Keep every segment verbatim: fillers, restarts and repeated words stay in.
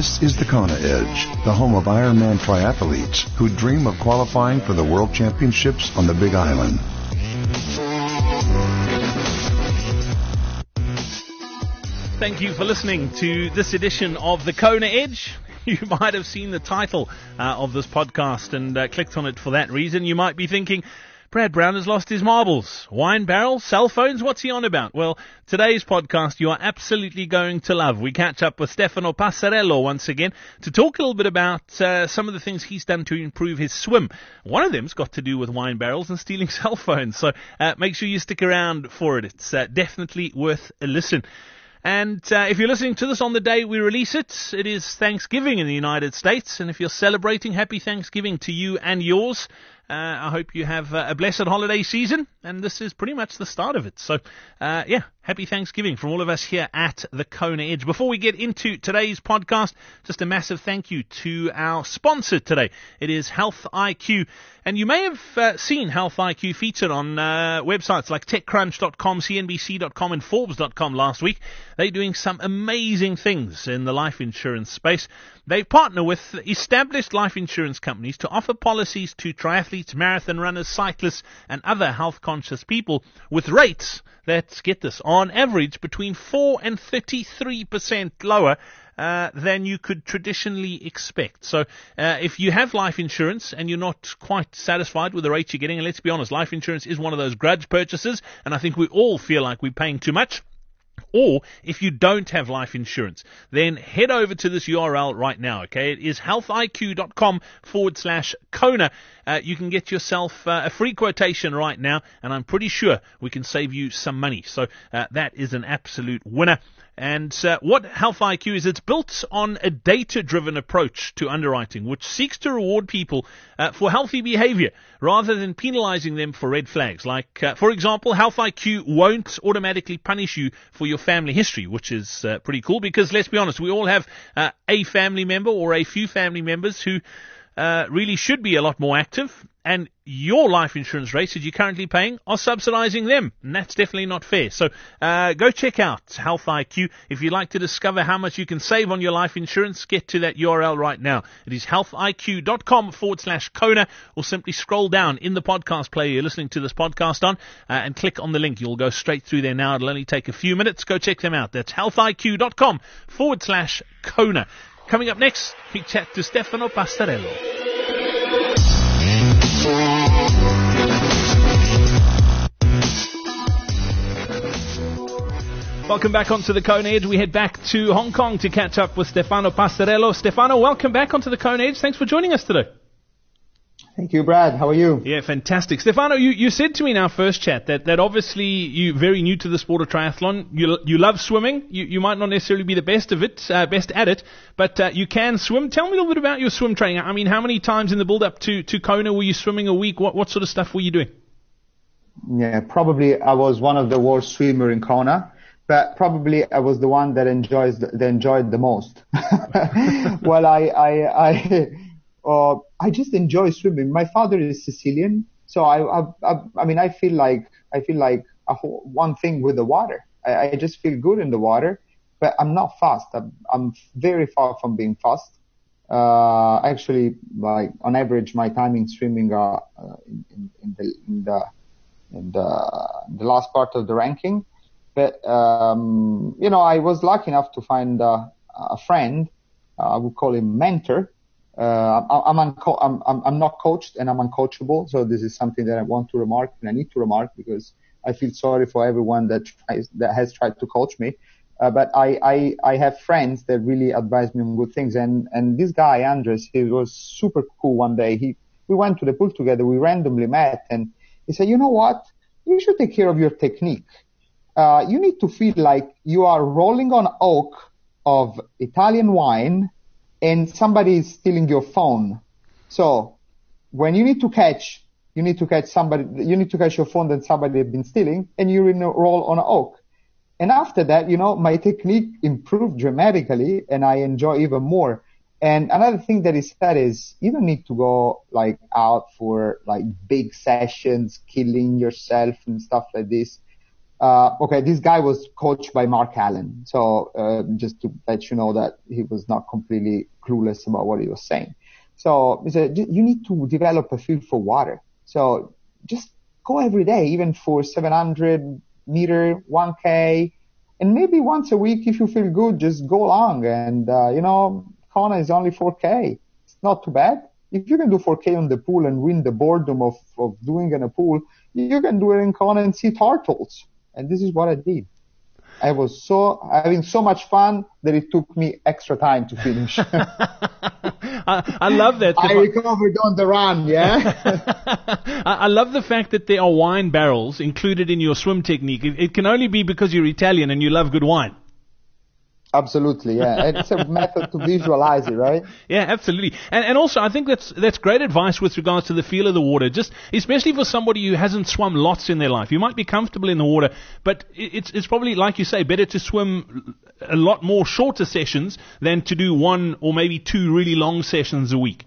This is the Kona Edge, the home of Ironman triathletes who dream of qualifying for the World Championships on the Big Island. Thank you for listening to this edition of the Kona Edge. You might have seen the title uh, of this podcast and uh, clicked on it for that reason. You might be thinking, Brad Brown has lost his marbles. Wine barrels, cell phones, what's he on about? Well, today's podcast you are absolutely going to love. We catch up with Stefano Passarello once again to talk a little bit about uh, some of the things he's done to improve his swim. One of them's got to do with wine barrels and stealing cell phones, so uh, make sure you stick around for it. It's uh, definitely worth a listen. And uh, if you're listening to this on the day we release it, it is Thanksgiving in the United States. And if you're celebrating, happy Thanksgiving to you and yours. Uh, I hope you have uh, a blessed holiday season. And this is pretty much the start of it. So, uh, yeah, happy Thanksgiving from all of us here at the Kona Edge. Before we get into today's podcast, just a massive thank you to our sponsor today. It is Health I Q. And you may have uh, seen Health I Q featured on uh, websites like TechCrunch dot com, C N B C dot com, and Forbes dot com last week. They're doing some amazing things in the life insurance space. They partner with established life insurance companies to offer policies to triathletes, marathon runners, cyclists, and other health-conscious people with rates that, get this, on average between four and thirty-three percent lower Uh, than you could traditionally expect. So uh, if you have life insurance and you're not quite satisfied with the rates you're getting, and let's be honest, life insurance is one of those grudge purchases, and I think we all feel like we're paying too much. Or if you don't have life insurance, then head over to this U R L right now, okay? It is healthiq.com forward slash Kona. Uh, you can get yourself uh, a free quotation right now, and I'm pretty sure we can save you some money. So uh, that is an absolute winner. And uh, what Health I Q is, it's built on a data-driven approach to underwriting, which seeks to reward people uh, for healthy behavior rather than penalizing them for red flags. Like, uh, for example, Health I Q won't automatically punish you for your family history, which is uh, pretty cool because, let's be honest, we all have uh, a family member or a few family members who uh, really should be a lot more active, and your life insurance rates that you're currently paying are subsidizing them, and that's definitely not fair. So uh, go check out Health I Q. If you'd like to discover how much you can save on your life insurance, get to that U R L right now. It is healthiq.com forward slash Kona, or simply scroll down in the podcast player you're listening to this podcast on uh, and click on the link. You'll go straight through there now. It'll only take a few minutes. Go check them out. That's healthiq.com forward slash Kona. Coming up next, we chat to Stefano Passarello. Welcome back onto the Kona Edge. We head back to Hong Kong to catch up with Stefano Passarello. Stefano, welcome back onto the Kona Edge. Thanks for joining us today. Thank you, Brad. How are you? Yeah, fantastic. Stefano, you, you said to me in our first chat that, that obviously you're very new to the sport of triathlon. You you love swimming. You you might not necessarily be the best of it, uh, best at it, but uh, you can swim. Tell me a little bit about your swim training. I mean, how many times in the build-up to, to Kona were you swimming a week? What what sort of stuff were you doing? Yeah, probably I was one of the worst swimmer in Kona, but probably I was the one that enjoys the, that enjoyed the most. Well, I I I. Uh, I just enjoy swimming. My father is Sicilian, so I, I, I, I mean, I feel like I feel like a whole, one thing with the water. I, I just feel good in the water, but I'm not fast. I'm, I'm very far from being fast. Uh, actually, like on average, my time in swimming are uh, in, in, the, in the in the the last part of the ranking. But um, you know, I was lucky enough to find uh, a friend. Uh, I would call him mentor. Uh, I'm, unco- I'm, I'm, I'm not coached and I'm uncoachable. So this is something that I want to remark and I need to remark because I feel sorry for everyone that tries, that has tried to coach me. Uh, but I, I, I have friends that really advise me on good things. And, and this guy, Andres, he was super cool one day. He, we went to the pool together. We randomly met and he said, you know what? You should take care of your technique. Uh, you need to feel like you are rolling on oak of Italian wine and somebody is stealing your phone. So when you need to catch, you need to catch somebody, you need to catch your phone that somebody has been stealing and you roll on an oak. And after that, you know, my technique improved dramatically and I enjoy even more. And another thing that he said is you don't need to go like out for like big sessions, killing yourself and stuff like this. Uh, okay, this guy was coached by Mark Allen. So, uh, just to let you know that he was not completely clueless about what he was saying. So he said, you need to develop a feel for water. So just go every day, even for seven hundred meter, one K, and maybe once a week, if you feel good, just go along. And, uh, you know, Kona is only four K. It's not too bad. If you can do four K on the pool and win the boredom of, of doing in a pool, you can do it in Kona and see turtles. And this is what I did. I was so having so much fun that it took me extra time to finish. I, I love that. I recovered on the run, yeah. I, I love the fact that there are wine barrels included in your swim technique. It, it can only be because you're Italian and you love good wine. Absolutely, yeah. It's a method to visualize it, right? Yeah, absolutely. And and also, I think that's that's great advice with regards to the feel of the water. Just especially for somebody who hasn't swum lots in their life. You might be comfortable in the water, but it's it's probably, like you say, better to swim a lot more shorter sessions than to do one or maybe two really long sessions a week.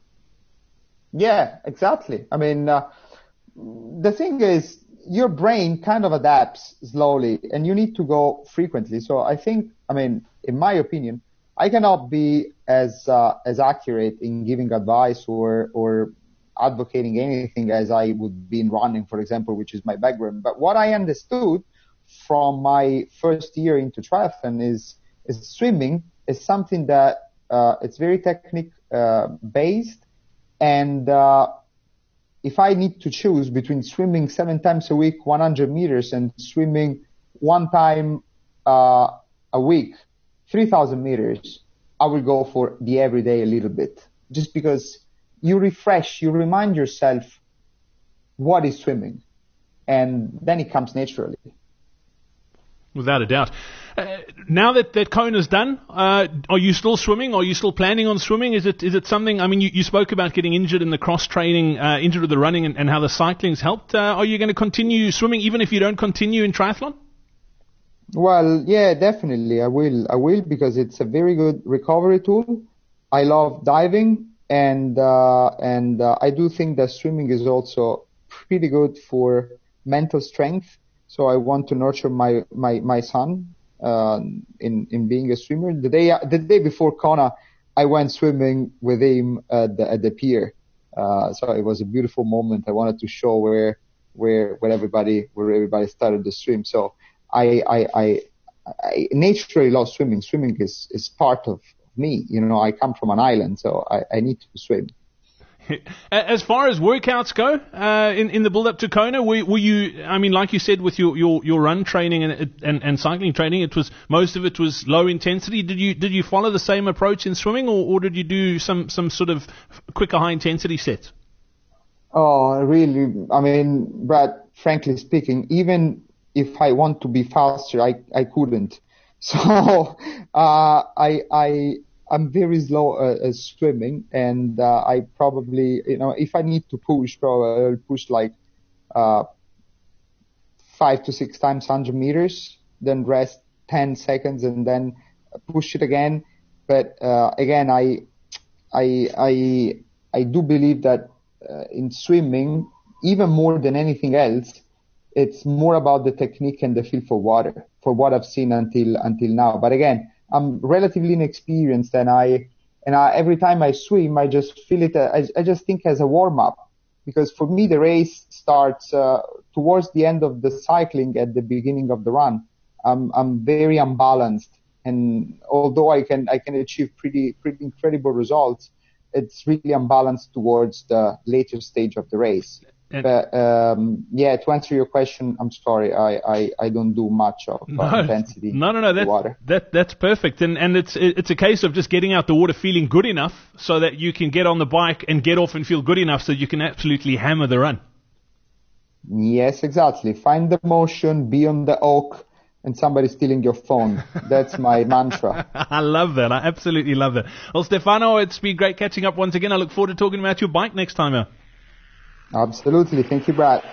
Yeah, exactly. I mean, uh, the thing is, your brain kind of adapts slowly, and you need to go frequently. So I think, I mean, in my opinion, I cannot be as uh, as accurate in giving advice or or advocating anything as I would be in running, for example, which is my background. But what I understood from my first year into triathlon is is swimming is something that uh, it's very technique uh, based, and uh, if I need to choose between swimming seven times a week, one hundred meters, and swimming one time uh, a week, three thousand meters, I will go for the everyday a little bit. Just because you refresh, you remind yourself what is swimming, and then it comes naturally. Without a doubt. Uh, now that, that Kona's done, uh, are you still swimming? Are you still planning on swimming? Is it is it something, I mean, you, you spoke about getting injured in the cross-training, uh, injured with the running and, and how the cycling's helped. Uh, are you going to continue swimming even if you don't continue in triathlon? Well, yeah, definitely. I will. I will because it's a very good recovery tool. I love diving, and uh, and uh, I do think that swimming is also pretty good for mental strength. So I want to nurture my my my son uh, in in being a swimmer. The day the day before Kona, I went swimming with him at the at the pier. Uh, so it was a beautiful moment. I wanted to show where where where everybody where everybody started to swim. So I I I, I naturally love swimming. Swimming is is part of me. You know, I come from an island, so I, I need to swim. As far as workouts go, uh, in, in the build-up to Kona, were, were you, I mean, like you said, with your, your, your run training and, and, and cycling training, it was, most of it was low intensity. Did you, did you follow the same approach in swimming, or, or did you do some, some sort of quicker high intensity sets? Oh, really? I mean, Brad, frankly speaking, even if I want to be faster, I, I couldn't. So, uh, I, I, I'm very slow uh, at swimming, and uh, I probably, you know, if I need to push, probably I'll push like uh, five to six times one hundred meters, then rest ten seconds, and then push it again. But uh, again, I, I, I, I do believe that uh, in swimming, even more than anything else, it's more about the technique and the feel for water, for what I've seen until until now. But again, I'm relatively inexperienced, and I, and I, every time I swim, I just feel it, I, I just think as a warm up, because for me, the race starts, uh, towards the end of the cycling at the beginning of the run. I'm, I'm very unbalanced, and although I can, I can achieve pretty, pretty incredible results, it's really unbalanced towards the later stage of the race. But, um, yeah, to answer your question, I'm sorry, I, I, I don't do much of uh, no, intensity. No, no, no, that's, water. that, that's perfect. And, and it's, it's a case of just getting out the water feeling good enough so that you can get on the bike and get off and feel good enough so you can absolutely hammer the run. Yes, exactly. Find the motion, be on the oak, and somebody stealing your phone. That's my mantra. I love that. I absolutely love that. Well, Stefano, it's been great catching up once again. I look forward to talking about your bike next time out. Absolutely. Thank you, Brad.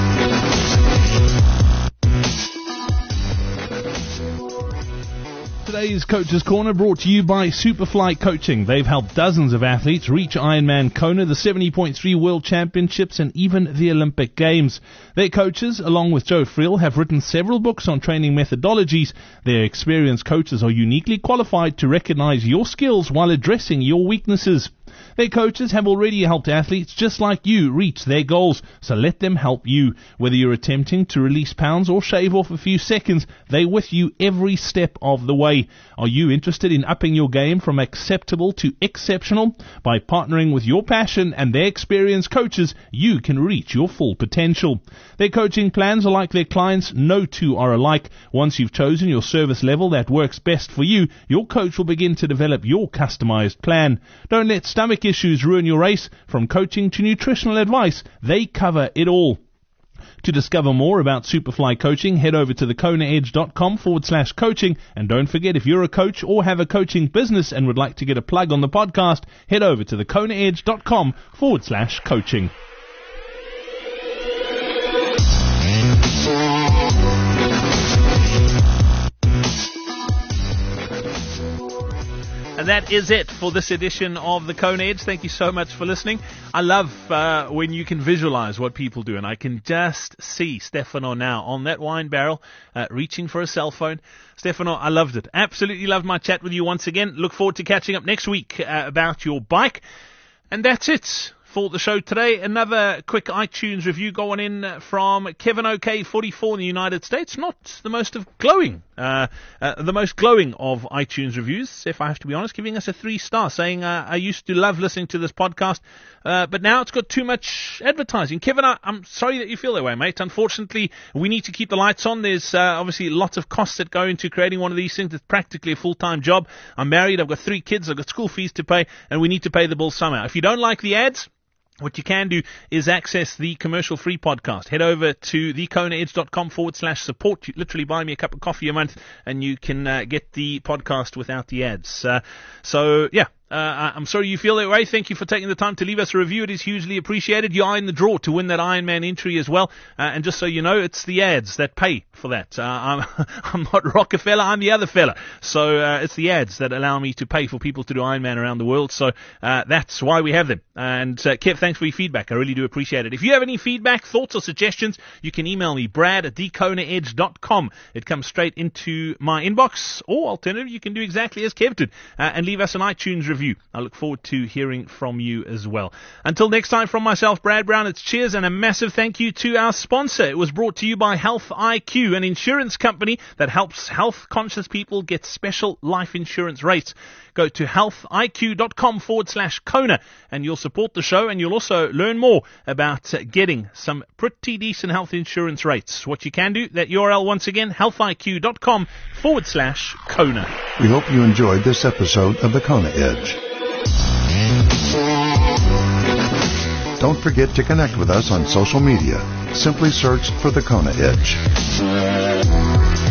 Today Today's Coach's Corner brought to you by Superfly Coaching. They've helped dozens of athletes reach Ironman Kona, the seventy point three World Championships, and even the Olympic Games. Their coaches, along with Joe Friel, have written several books on training methodologies. Their experienced coaches are uniquely qualified to recognize your skills while addressing your weaknesses. Their coaches have already helped athletes just like you reach their goals, so let them help you. Whether you're attempting to release pounds or shave off a few seconds, they're with you every step of the way. Are you interested in upping your game from acceptable to exceptional? By partnering with your passion and their experienced coaches, you can reach your full potential. Their coaching plans are like their clients. No two are alike. Once you've chosen your service level that works best for you, your coach will begin to develop your customized plan. Don't let stomach issues ruin your race. From coaching to nutritional advice, they cover it all. To discover more about Superfly Coaching, head over to thekonaedge.com forward slash coaching. And don't forget, if you're a coach or have a coaching business and would like to get a plug on the podcast, head over to thekonaedge.com forward slash coaching. And that is it for this edition of the Kona Edge. Thank you so much for listening. I love uh, when you can visualize what people do, and I can just see Stefano now on that wine barrel uh, reaching for a cell phone. Stefano, I loved it. Absolutely loved my chat with you once again. Look forward to catching up next week uh, about your bike. And that's it for the show today. Another quick iTunes review going in from Kevin O K forty-four in the United States. Not the most of glowing, uh, uh, the most glowing of iTunes reviews, if I have to be honest, giving us a three star, saying uh, I used to love listening to this podcast, uh, but now it's got too much advertising. Kevin, I, I'm sorry that you feel that way, mate. Unfortunately, we need to keep the lights on. There's uh, obviously lots of costs that go into creating one of these things. It's practically a full-time job. I'm married. I've got three kids. I've got school fees to pay, and we need to pay the bills somehow. If you don't like the ads, what you can do is access the commercial-free podcast. Head over to thekonaedge.com forward slash support. You literally buy me a cup of coffee a month, and you can uh, get the podcast without the ads. Uh, so, yeah. Uh, I'm sorry you feel that way. Thank you for taking the time to leave us a review. It is hugely appreciated. You are in the draw to win that Ironman entry as well. Uh, and just so you know, it's the ads that pay for that. Uh, I'm, I'm not Rockefeller. I'm the other fella. So uh, it's the ads that allow me to pay for people to do Ironman around the world. So uh, that's why we have them. And uh, Kev, thanks for your feedback. I really do appreciate it. If you have any feedback, thoughts, or suggestions, you can email me, brad at thekonaedge dot com. It comes straight into my inbox. Or alternatively, you can do exactly as Kev did uh, and leave us an iTunes review. I look forward to hearing from you as well. Until next time, from myself, Brad Brown, it's cheers and a massive thank you to our sponsor. It was brought to you by Health I Q, an insurance company that helps health-conscious people get special life insurance rates. Go to healthiq.com forward slash Kona and you'll support the show, and you'll also learn more about uh, getting some pretty decent health insurance rates. What you can do, that U R L once again, healthiq.com forward slash Kona. We hope you enjoyed this episode of the Kona Edge. Don't forget to connect with us on social media. Simply search for the Kona Edge.